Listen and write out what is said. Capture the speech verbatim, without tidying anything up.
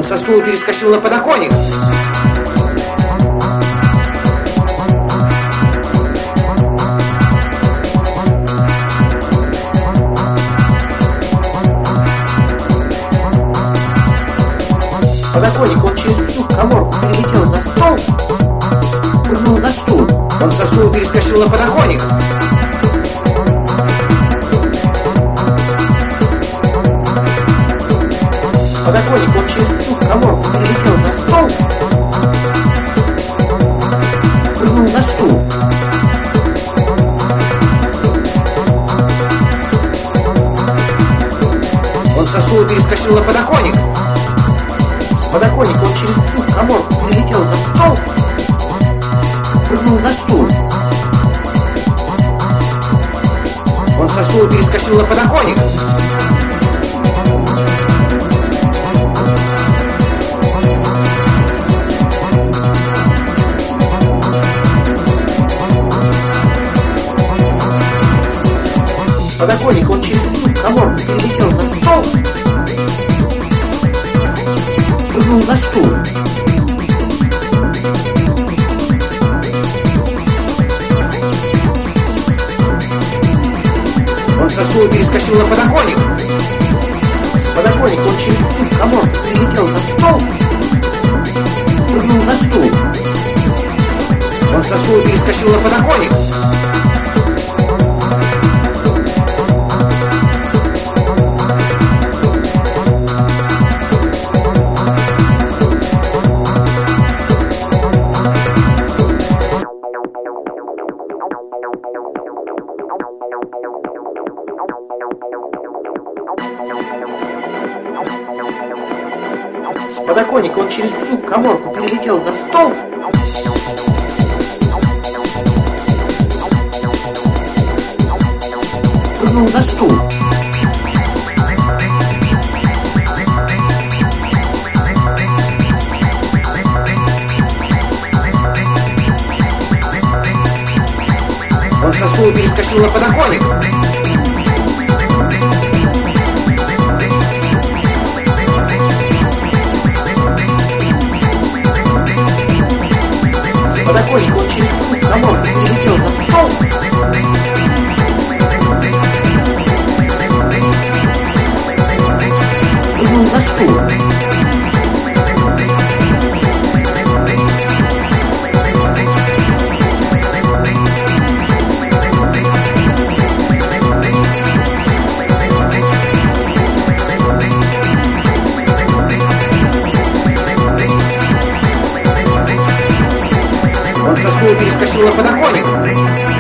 Он со стула перескочил на подоконник. Подоконник, он через всю каморку перелетел на стол, прыгнул на стул. Он со стула перескочил на подоконник. Подоконник, он через всю каморку перелетел на стол, прыгнул на стул. Он со стула перескочил на подоконник. Подоконник, он через всю каморку перелетел на стол, прыгнул на стул. Он со стула перескочил на подоконник. Подоконник, он через всю каморку перелетел на стол, прыгнул на стул. Он со стула перескочил на подоконник. Подоконник, он через всю каморку перелетел на стол, прыгнул на стул. Он со стула перескочил на подоконник. С подоконника он через всю каморку перелетел на стол, прыгнул на стул. Он со стула перескочил на подоконник. Подоконник, он через всю каморку перелетел на стол, прыгнул на стул. Он со стула перескочил на подоконник.